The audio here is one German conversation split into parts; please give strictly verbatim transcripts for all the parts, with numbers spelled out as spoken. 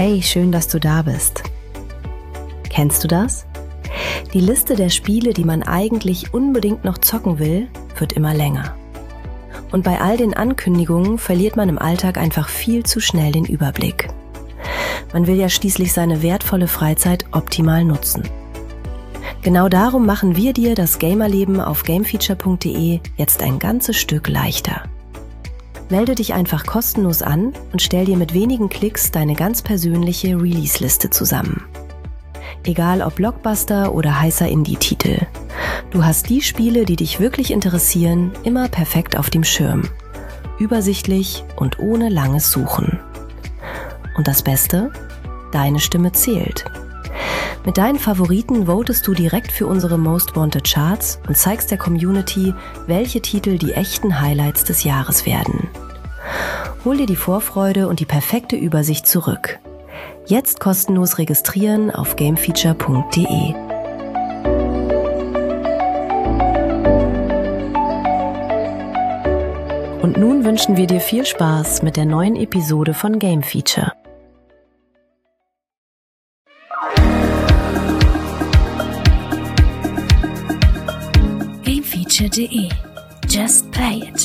Hey, schön, dass du da bist. Kennst du das? Die Liste der Spiele, die man eigentlich unbedingt noch zocken will, wird immer länger. Und bei all den Ankündigungen verliert man im Alltag einfach viel zu schnell den Überblick. Man will ja schließlich seine wertvolle Freizeit optimal nutzen. Genau darum machen wir dir das Gamerleben auf gamefeature punkt de jetzt ein ganzes Stück leichter. Melde dich einfach kostenlos an und stell dir mit wenigen Klicks deine ganz persönliche Release-Liste zusammen. Egal ob Blockbuster oder heißer Indie-Titel. Du hast die Spiele, die dich wirklich interessieren, immer perfekt auf dem Schirm. Übersichtlich und ohne langes Suchen. Und das Beste? Deine Stimme zählt. Mit deinen Favoriten votest du direkt für unsere Most Wanted Charts und zeigst der Community, welche Titel die echten Highlights des Jahres werden. Hol dir die Vorfreude und die perfekte Übersicht zurück. Jetzt kostenlos registrieren auf gamefeature punkt de. Und nun wünschen wir dir viel Spaß mit der neuen Episode von Game Feature. gamefeature punkt de. Just play it.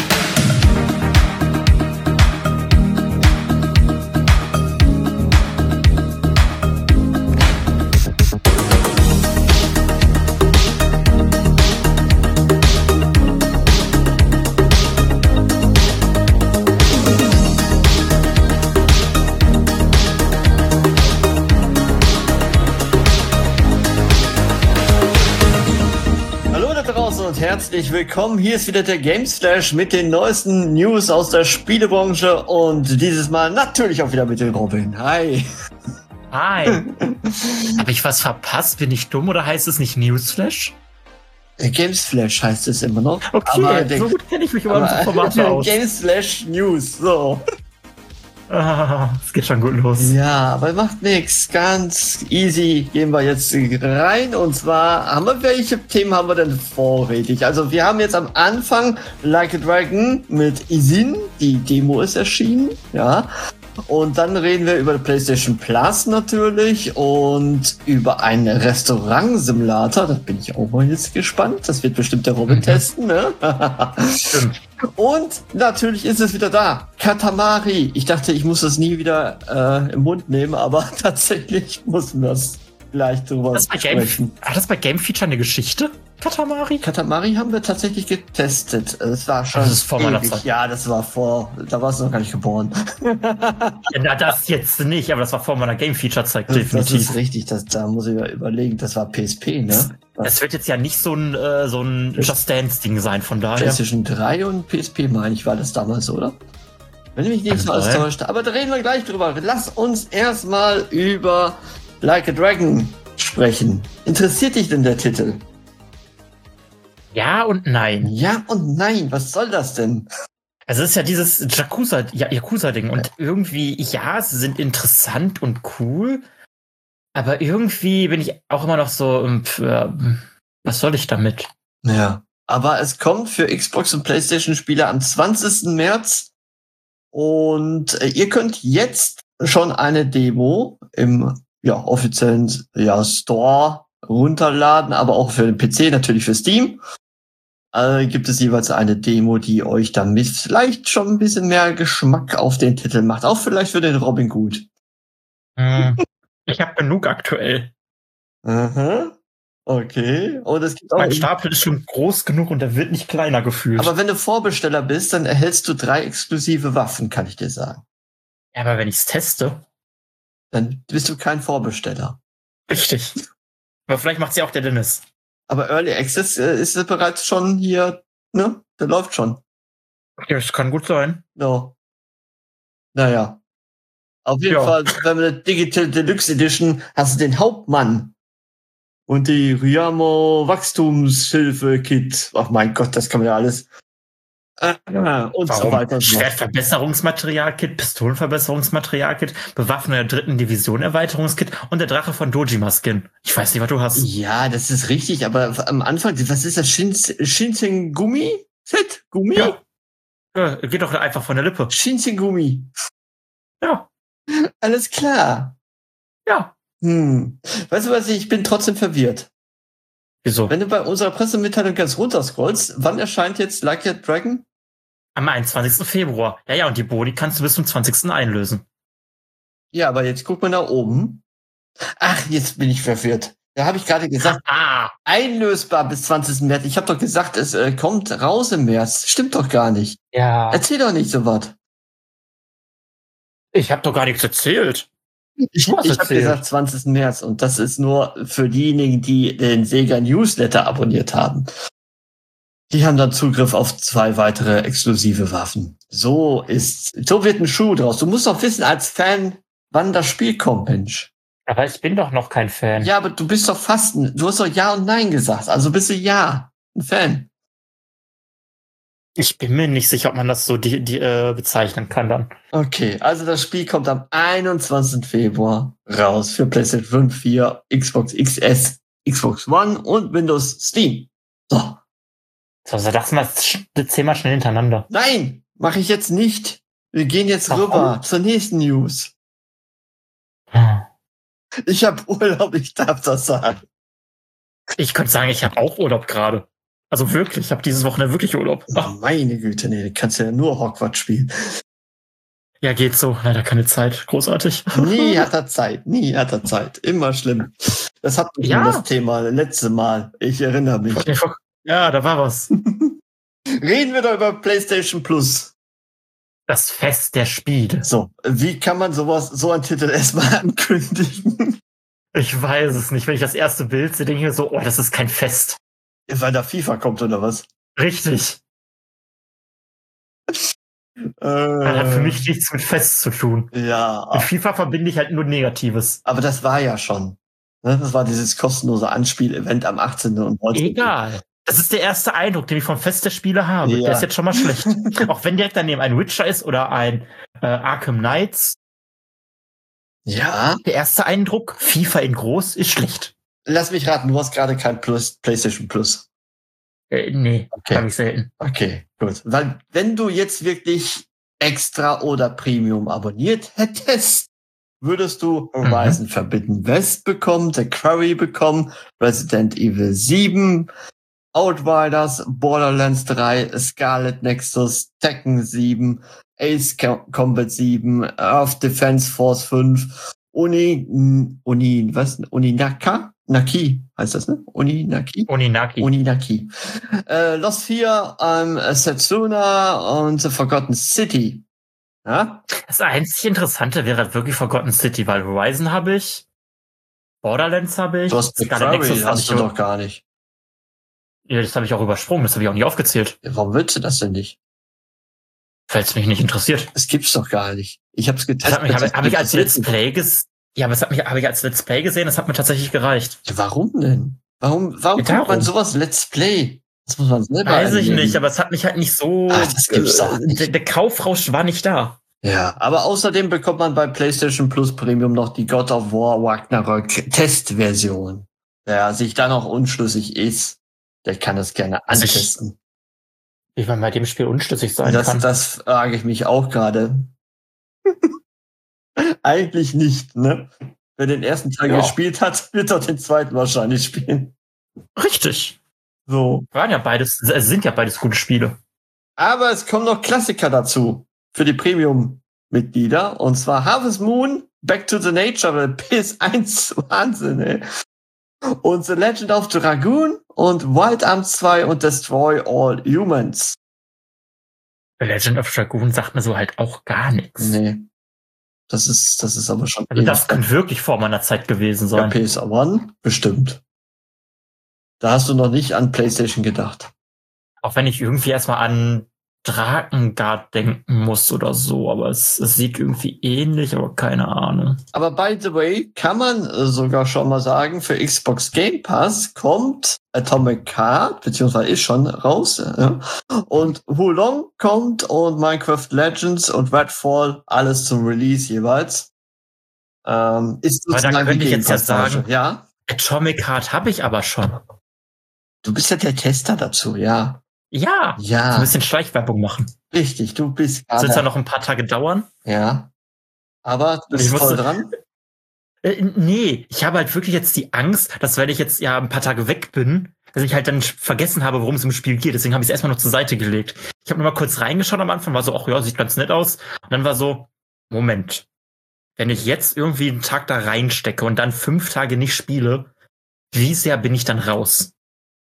Herzlich willkommen, hier ist wieder der Gamesflash mit den neuesten News aus der Spielebranche und dieses Mal natürlich auch wieder mit dem Robin. Hi. Hi. Habe ich was verpasst? Bin ich dumm oder heißt es nicht Newsflash? Gamesflash heißt es immer noch. Okay, aber der, so gut kenne ich mich über unsere Formate aus. Gamesflash News, so. Ah, es geht schon gut los. Ja, aber macht nichts. Ganz easy gehen wir jetzt rein. Und zwar haben wir, welche Themen haben wir denn vorrätig? Also wir haben jetzt am Anfang Like a Dragon mit Isin. Die Demo ist erschienen. Ja. Und dann reden wir über die PlayStation Plus natürlich und über einen Restaurant-Simulator. Da bin ich auch mal jetzt gespannt. Das wird bestimmt der Robin mhm. testen, ne? Stimmt. Und natürlich ist es wieder da. Katamari. Ich dachte, ich muss das nie wieder äh, im Mund nehmen, aber tatsächlich mussten wir es gleich drüber das sprechen. Hat das bei Game Feature eine Geschichte? Katamari? Katamari haben wir tatsächlich getestet. Es war schon. Das ist vor meiner Zeit. Ja, das war vor. Da warst du noch gar nicht geboren. Na, das jetzt nicht, aber das war vor meiner Game Feature Zeit definitiv. Das ist richtig. Das, da muss ich mal überlegen. Das war P S P, ne? Das wird jetzt ja nicht so ein, äh, so ein Just Dance-Ding sein, von daher. PlayStation drei und P S P, meine ich, war das damals, oder? Wenn ich mich nicht so alles täuscht. Aber da reden wir gleich drüber. Lass uns erstmal über Like a Dragon sprechen. Interessiert dich denn der Titel? Ja und nein. Ja und nein. Was soll das denn? Also es ist ja dieses Yakuza, Yakuza-Ding. Und irgendwie, ja, sie sind interessant und cool. Aber irgendwie bin ich auch immer noch so, äh, was soll ich damit? Ja, aber es kommt für Xbox und PlayStation-Spieler am zwanzigsten März. Und äh, ihr könnt jetzt schon eine Demo im ja, offiziellen ja, Store runterladen, aber auch für den P C, natürlich für Steam. Äh, gibt es jeweils eine Demo, die euch damit vielleicht schon ein bisschen mehr Geschmack auf den Titel macht. Auch vielleicht für den Robin gut. Hm. Ich habe genug aktuell. Aha. Okay. Und es gibt auch mein Stapel ist schon groß genug und der wird nicht kleiner gefühlt. Aber wenn du Vorbesteller bist, dann erhältst du drei exklusive Waffen, kann ich dir sagen. Ja, aber wenn ich's teste, dann bist du kein Vorbesteller. Richtig. Aber vielleicht macht's ja auch der Dennis. Aber Early Access äh, ist bereits schon hier, ne? Der läuft schon. Ja, das kann gut sein. No. Naja. Auf jeden ja. Fall, wenn wir eine Digital Deluxe Edition hast du den Hauptmann und die Ryamo Wachstumshilfe Kit. Ach mein Gott, das kann man ja alles. Äh, und Warum? so weiter. Schwertverbesserungsmaterial-Kit, Pistolenverbesserungsmaterial-Kit, Bewaffnung der dritten Division Erweiterungskit und der Drache von Dojima-Skin. Ich weiß nicht, was du hast. Ja, das ist richtig, aber am Anfang, was ist das? Shins- Shinsengumi-Set? Gummi? Ja. Ja, geht doch einfach von der Lippe. Shinsengumi. Ja. Alles klar. Ja. Hm. Weißt du was, ich bin trotzdem verwirrt. Wieso? Wenn du bei unserer Pressemitteilung ganz runter scrollst, wann erscheint jetzt Like a Dragon? Am einundzwanzigsten Februar. Ja, ja, und die Boni kannst du bis zum zwanzigsten einlösen. Ja, aber jetzt guck mal nach oben. Ach, jetzt bin ich verwirrt. Da habe ich gerade gesagt, Ah, einlösbar bis zwanzigsten März. Ich habe doch gesagt, es äh, kommt raus im März. Stimmt doch gar nicht. ja. Erzähl doch nicht so was. Ich habe doch gar nichts erzählt. Ich, Du hast ich habe erzählt. gesagt zwanzigsten März und das ist nur für diejenigen, die den Sega Newsletter abonniert haben. Die haben dann Zugriff auf zwei weitere exklusive Waffen. So ist, so wird ein Schuh draus. Du musst doch wissen als Fan, wann das Spiel kommt, Mensch. Aber ich bin doch noch kein Fan. Ja, aber du bist doch fast, ein, du hast doch Ja und Nein gesagt. Also bist du Ja, ein Fan. Ich bin mir nicht sicher, ob man das so die, die, äh, bezeichnen kann dann. Okay, also das Spiel kommt am einundzwanzigsten Februar raus für PlayStation fünf, vier, Xbox X S, Xbox One und Windows Steam. So. So, so das mal zehnmal schnell hintereinander. Nein, mache ich jetzt nicht. Wir gehen jetzt Warum? rüber zur nächsten News. Hm. Ich habe Urlaub, ich darf das sagen. Ich könnte sagen, ich habe auch Urlaub gerade. Also wirklich, ich habe dieses Wochenende wirklich Urlaub. Oh, Ach, meine Güte, nee, du kannst ja nur Hogwarts spielen. ja, geht so. Leider keine Zeit. Großartig. Nie hat er Zeit, nie hat er Zeit. Immer schlimm. Das hatten wir Ja. das Thema letzte Mal. Ich erinnere mich. Ja, da war was. Reden wir doch über PlayStation Plus. Das Fest der Spiele. So, wie kann man sowas, so einen Titel erstmal ankündigen? Ich weiß es nicht. Wenn ich das erste Bild sehe, denke ich mir so, oh, das ist kein Fest. Weil da FIFA kommt oder was? Richtig. Äh, Das hat für mich nichts mit Fest zu tun. Ja, Mit FIFA verbinde ich halt nur Negatives. aber das war ja schon. Ne? Das war dieses kostenlose Anspiel-Event am achtzehnten und neunzehnten Egal. Das ist der erste Eindruck, den ich vom Fest der Spiele habe. Ja. Der ist jetzt schon mal schlecht. Auch wenn direkt daneben ein Witcher ist oder ein äh, Arkham Knights. Ja, Der erste Eindruck, FIFA in groß, ist schlecht. lass mich raten, du hast gerade kein Plus, PlayStation Plus. Äh, nee, Okay. habe ich selten. Okay, gut. Weil wenn du jetzt wirklich Extra oder Premium abonniert hättest, würdest du Horizon Forbidden West bekommen, The Quarry bekommen, Resident Evil sieben, Outriders, Borderlands drei, Scarlet Nexus, Tekken sieben, Ace Co- Combat sieben, Earth Defense Force fünf, Uni, Uni, was? Uninaka? Naki heißt das, ne? Uninaki? Oninaki. Uninaki. Äh, Lost vier, ähm, Setsuna und The Forgotten City. Ja? Das einzig Interessante wäre halt wirklich Forgotten City, weil Horizon habe ich, Borderlands habe ich, Du hast The Scarlet Quarry, Nexus habe hast ich, du doch gar nicht. ja, das habe ich auch übersprungen, das habe ich auch nicht aufgezählt, Ja, warum willst du das denn nicht? weil es mich nicht interessiert. Das gibt's doch gar nicht. Ich hab's Das getestet. hat mich, habe, habe ich als interessiert Let's mich. Play ges ja, aber das hat mich, habe ich als Let's Play gesehen, das hat mir tatsächlich gereicht. Ja, warum denn? Warum, warum Ja, guckt man darum. sowas Let's Play? Das muss man selber Weiß ich erleben. nicht, aber es hat mich halt nicht so, Ach, das gibt's doch nicht. der, der Kaufrausch war nicht da. Ja, aber außerdem bekommt man bei PlayStation Plus Premium noch die God of War Ragnarök Testversion. Wer sich da noch unschlüssig ist, der kann das gerne Also ich- antesten. Wie man bei dem Spiel unschlüssig sein Das, kann. das frage ich mich auch gerade. Eigentlich nicht, ne? Wer den ersten Teil Ja. gespielt hat, wird auch den zweiten wahrscheinlich spielen. Richtig. So. Waren ja beides, es sind ja beides gute Spiele. Aber es kommen noch Klassiker dazu für die Premium-Mitglieder. Und zwar Harvest Moon, Back to the Nature, weil P S eins Wahnsinn, ey. Und The Legend of Dragoon und Wild Arms zwei und Destroy All Humans. The Legend of Dragoon sagt mir so halt auch gar nichts. Nee. Das ist, das ist aber schon. Also das könnte wirklich vor meiner Zeit gewesen ja, sein. P S eins, bestimmt. Da hast du noch nicht an PlayStation gedacht. Auch wenn ich irgendwie erstmal an Drakengard denken muss oder so, aber es, es sieht irgendwie ähnlich, aber keine Ahnung. Aber by the way, kann man äh, sogar schon mal sagen, für Xbox Game Pass kommt Atomic Heart, beziehungsweise ist schon raus, ja. Und Wulong kommt und Minecraft Legends und Redfall, alles zum Release jeweils. Ähm, ist Aber da sozusagen könnte die ich Game jetzt ja Pass-Marge. sagen- Ja, Atomic Heart habe ich aber schon. du bist ja der Tester dazu, ja. Ja, so Ja, ein bisschen Schleichwerbung machen. richtig, du bist Das wird gerade- zwar noch ein paar Tage dauern, ja. Aber du bist Ich musste- voll dran. Äh, nee, ich habe halt wirklich jetzt die Angst, dass wenn ich jetzt ja ein paar Tage weg bin, dass ich halt dann sch- vergessen habe, worum es im Spiel geht. Deswegen habe ich es erstmal noch zur Seite gelegt. Ich habe nur mal kurz reingeschaut am Anfang, war so, ach ja, sieht ganz nett aus. Und dann war so, Moment, wenn ich jetzt irgendwie einen Tag da reinstecke und dann fünf Tage nicht spiele, wie sehr bin ich dann raus?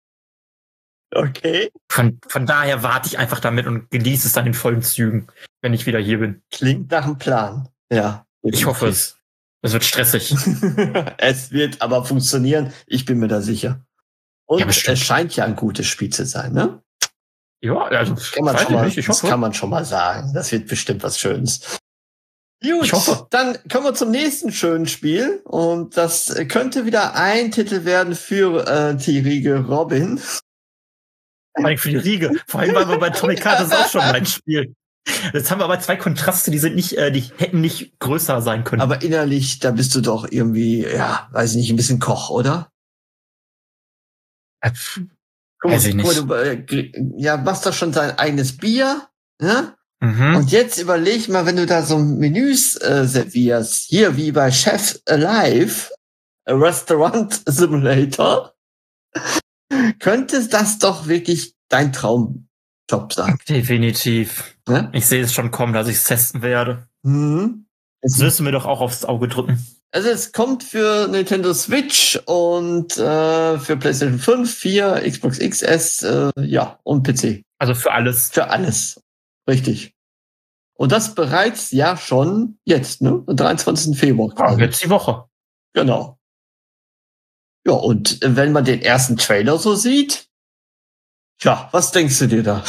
Okay. Von, von daher warte ich einfach damit und genieße es dann in vollen Zügen, wenn ich wieder hier bin. Klingt nach einem Plan. Ja. Ich hoffe es. Es wird stressig. Es wird aber funktionieren. Ich bin mir da sicher. Und Ja, bestimmt. es scheint ja ein gutes Spiel zu sein, ne? Ja, also Kann man weiß schon ich mal, nicht, ich das hoffe. kann man schon mal sagen. Das wird bestimmt was Schönes. Gut, Ich hoffe. dann kommen wir zum nächsten schönen Spiel. Und das könnte wieder ein Titel werden für äh, die Riege Robin. Vor allem für die Riege. Vor allem waren wir bei Atomic Heart, das ist auch schon mein Spiel. Jetzt haben wir aber zwei Kontraste, die sind nicht, äh, die hätten nicht größer sein können. Aber innerlich, da bist du doch irgendwie, ja, weiß ich nicht, ein bisschen Koch, oder? Äh, Guck Weiß ich guck nicht. Du, äh, ja, machst doch schon dein eigenes Bier, ne? mhm. Und jetzt überleg mal, wenn du da so Menüs äh, servierst, hier wie bei Chef Alive, a Restaurant Simulator, könnte das doch wirklich dein Traumjob sein. Definitiv. Ne? Ich sehe es schon kommen, dass ich es testen werde. Mhm. Das wirst du mir doch auch aufs Auge drücken. Also es kommt für Nintendo Switch und äh, für PlayStation fünf, vier, Xbox X S, äh, ja, und P C. Also für alles. Für alles. Richtig. Und das bereits ja schon jetzt, ne? Am dreiundzwanzigsten Februar Ja, quasi. jetzt die Woche. Genau. Ja, und wenn man den ersten Trailer so sieht, tja, was denkst du dir da?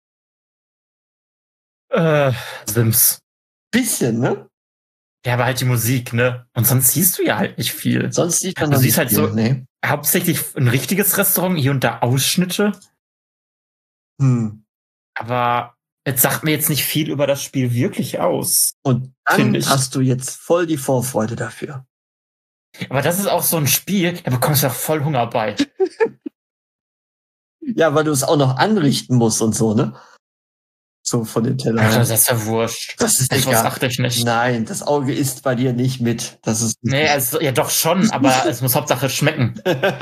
Äh, Sims. Bisschen, ne? Ja, aber halt die Musik, ne? Und sonst siehst du ja halt nicht viel. Sonst sieht man Du noch siehst nicht halt so- viel, nee. Hauptsächlich ein richtiges Restaurant, hier und da Ausschnitte. Hm. Aber es sagt mir jetzt nicht viel über das Spiel wirklich aus. Und dann Find ich. hast du jetzt voll die Vorfreude dafür. Aber das ist auch so ein Spiel, da bekommst du auch voll Hunger bei. Ja, weil du es auch noch anrichten musst und so, ne? So von den Tellern. Ach, das ist ja wurscht. Das ist Das egal. achte ich nicht. Nein, das Auge isst bei dir nicht mit. Das ist Nee, also, ja doch schon, aber es muss Hauptsache schmecken.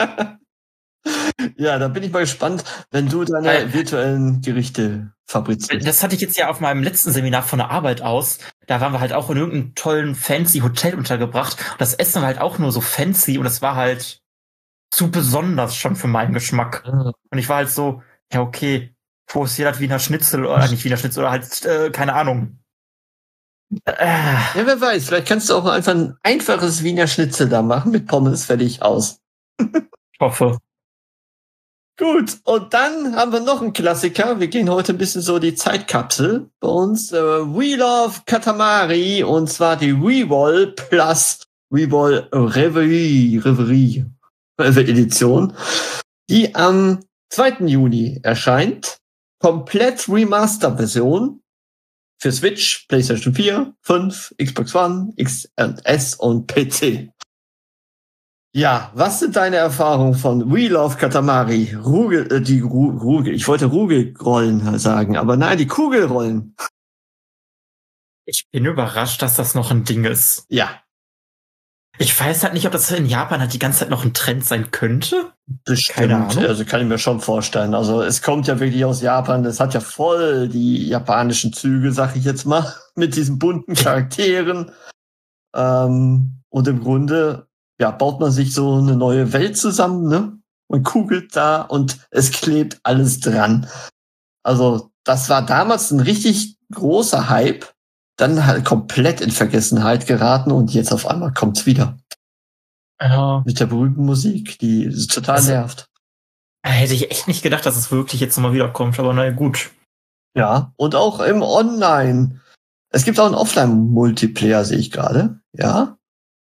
Ja, da bin ich mal gespannt, wenn du deine Weil- virtuellen Gerichte fabrizierst. Das hatte ich jetzt ja auf meinem letzten Seminar von der Arbeit aus. Da waren wir halt auch in irgendeinem tollen, fancy Hotel untergebracht. Und das Essen war halt auch nur so fancy und es war halt zu besonders schon für meinen Geschmack. Und ich war halt so, ja okay, wo ist hier das Wiener Schnitzel oder nicht Wiener Schnitzel oder halt, äh, keine Ahnung. Äh, Ja, wer weiß, vielleicht kannst du auch einfach ein einfaches Wiener Schnitzel da machen mit Pommes, fertig, aus. ich hoffe. Gut, und dann haben wir noch einen Klassiker. Wir gehen heute ein bisschen so die Zeitkapsel bei uns. Äh, Wheel of Katamari, und zwar die Reroll Plus Reroll Reverie, Reverie Edition, die am zweiten Juni erscheint. Komplett Remaster-Version für Switch, PlayStation vier, fünf, Xbox One, X S und P C. Ja, was sind deine Erfahrungen von Wheel of Katamari? Rugel, äh, die Ru Rugel, ich wollte Rugelrollen sagen, aber nein, die Kugelrollen. Ich bin überrascht, dass das noch ein Ding ist. Ja, Ich weiß halt nicht, ob das in Japan halt die ganze Zeit noch ein Trend sein könnte. bestimmt. Keine Ahnung. Also kann ich mir schon vorstellen. Also es kommt ja wirklich aus Japan. Es hat ja voll die japanischen Züge, sag ich jetzt mal, mit diesen bunten Charakteren. Ähm, und im Grunde, ja, baut man sich so eine neue Welt zusammen, ne? Man kugelt da und es klebt alles dran. Also das war damals ein richtig großer Hype. Dann halt komplett in Vergessenheit geraten und jetzt auf einmal kommt's wieder. Ja. Mit der berühmten Musik, die total Also- nervt. Hätte ich echt nicht gedacht, dass es wirklich jetzt nochmal wiederkommt, aber naja, gut. Ja, und auch im Online. Es gibt auch einen Offline-Multiplayer, sehe ich gerade. Ja,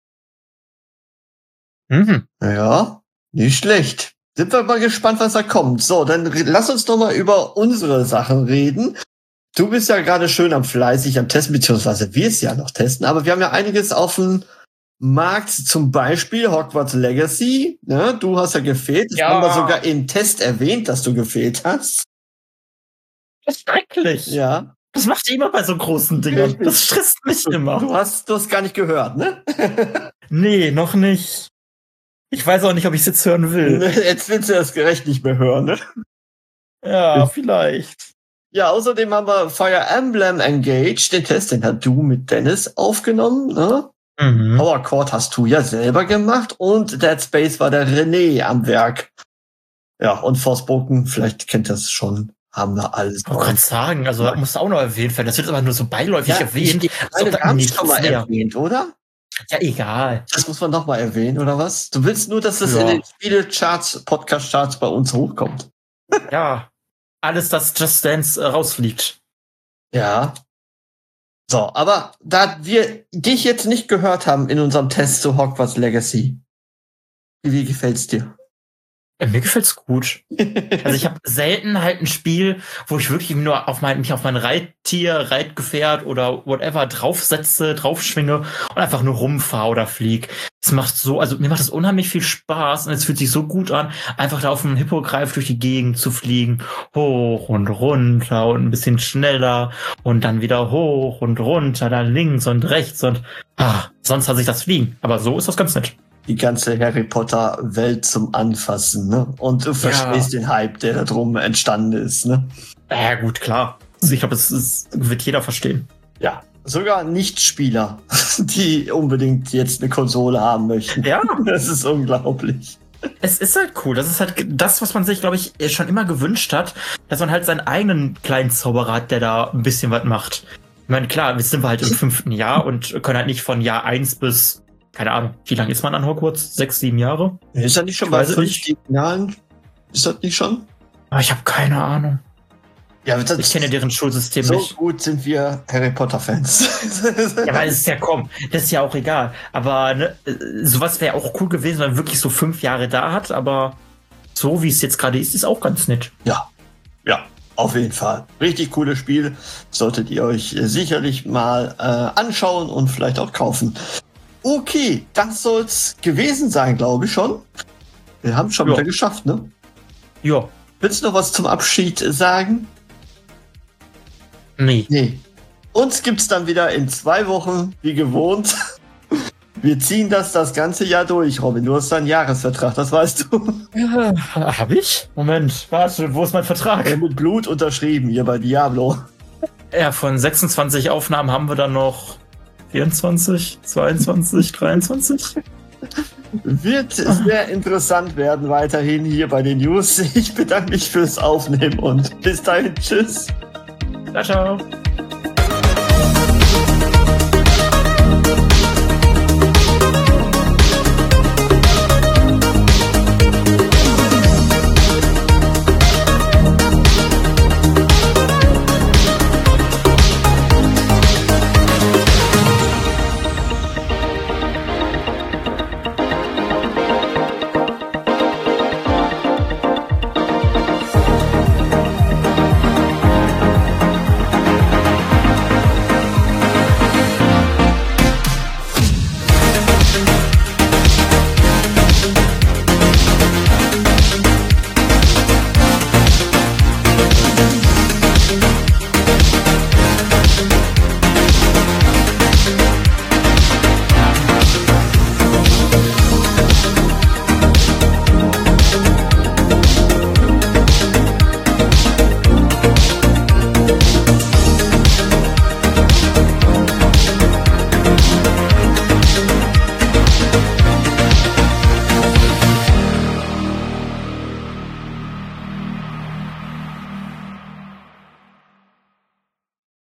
Mhm. ja, nicht schlecht. Sind wir mal gespannt, was da kommt. So, dann re- lass uns doch mal über unsere Sachen reden. Du bist ja gerade schön am fleißig am Testen, beziehungsweise wir es ja noch testen, aber wir haben ja einiges auf dem Markt, zum Beispiel Hogwarts Legacy. Ne? Du hast ja gefehlt. Das Ja. haben wir sogar im Test erwähnt, dass du gefehlt hast. Das ist schrecklich. Ja. Das macht ihr immer bei so großen Dingern. Das stresst mich immer. Du hast du hast gar nicht gehört, ne? Nee, noch nicht. Ich weiß auch nicht, ob ich es jetzt hören will. Jetzt willst du das gerecht nicht mehr hören, ne? Ja, vielleicht. Ja, außerdem haben wir Fire Emblem Engage, den Test, den hast du mit Dennis aufgenommen, ne? Mhm. Power Chord hast du ja selber gemacht und Dead Space war der René am Werk. Ja, und Forspoken, vielleicht kennt ihr es schon, haben wir alles. Ich wollte gerade sagen, also Ja. musst du auch noch erwähnt werden. Das wird aber nur so beiläufig Ja, erwähnt. ich, als ob meine, da wir haben es nichts schon mal wäre. erwähnt, oder? Ja, egal. Das muss man noch mal erwähnen, oder was? Du willst nur, dass das Ja. in den Spielecharts, Podcast-Charts bei uns hochkommt. Ja. Alles, das Just Dance äh, rausfliegt. Ja. So, aber da wir dich jetzt nicht gehört haben in unserem Test zu Hogwarts Legacy, wie gefällt's dir? Äh, Mir gefällt's gut. Also ich habe selten halt ein Spiel, wo ich wirklich nur auf mein, mich auf mein Reittier, Reitgefährt oder whatever draufsetze, draufschwinge und einfach nur rumfahre oder flieg. Es macht so, also mir macht das unheimlich viel Spaß und es fühlt sich so gut an, einfach da auf dem Hippogreif durch die Gegend zu fliegen, hoch und runter und ein bisschen schneller und dann wieder hoch und runter, dann links und rechts und ah, sonst hasse ich das Fliegen. Aber so ist das ganz nett. Die ganze Harry Potter Welt zum Anfassen, ne? Und du verstehst den Hype, der da drum entstanden ist, ne? Ja gut, klar. Also ich glaube, es, es wird jeder verstehen. Ja. Sogar Nichtspieler, die unbedingt jetzt eine Konsole haben möchten. Ja. Das ist unglaublich. Es ist halt cool. Das ist halt das, was man sich, glaube ich, schon immer gewünscht hat, dass man halt seinen eigenen kleinen Zauberer hat, der da ein bisschen was macht. Ich meine, klar, jetzt sind wir halt im fünften Jahr und können halt nicht von Jahr eins bis, keine Ahnung, wie lange ist man an Hogwarts? Sechs, sieben Jahre? Ist das nicht schon Ich bei weiß es fünf nicht. Finalen? Ist das nicht schon? Aber ich habe keine Ahnung. Ja, das Ich kenne deren Schulsystem so nicht. gut sind wir Harry Potter Fans. Ja, weil es ist ja komm, das ist ja auch egal. Aber ne, äh, sowas wäre auch cool gewesen, wenn man wirklich so fünf Jahre da hat. Aber so wie es jetzt gerade ist, ist auch ganz nett. Ja, ja, auf jeden Fall. Richtig cooles Spiel. Solltet ihr euch sicherlich mal äh, anschauen und vielleicht auch kaufen. Okay, das soll's gewesen sein, glaube ich schon. Wir haben schon Ja. wieder geschafft, ne? Ja, Willst du noch was zum Abschied sagen? nee. Nee. Uns gibt's dann wieder in zwei Wochen, wie gewohnt. Wir ziehen das das ganze Jahr durch, Robin. Du hast deinen Jahresvertrag, das weißt du. Ja, hab ich? Moment, warte, wo ist mein Vertrag? Mit Blut unterschrieben hier bei Diablo. Ja, von sechsundzwanzig Aufnahmen haben wir dann noch vierundzwanzig, zweiundzwanzig, dreiundzwanzig. Wird sehr interessant werden weiterhin hier bei den News. Ich bedanke mich fürs Aufnehmen und bis dahin. Tschüss. Ciao, ciao.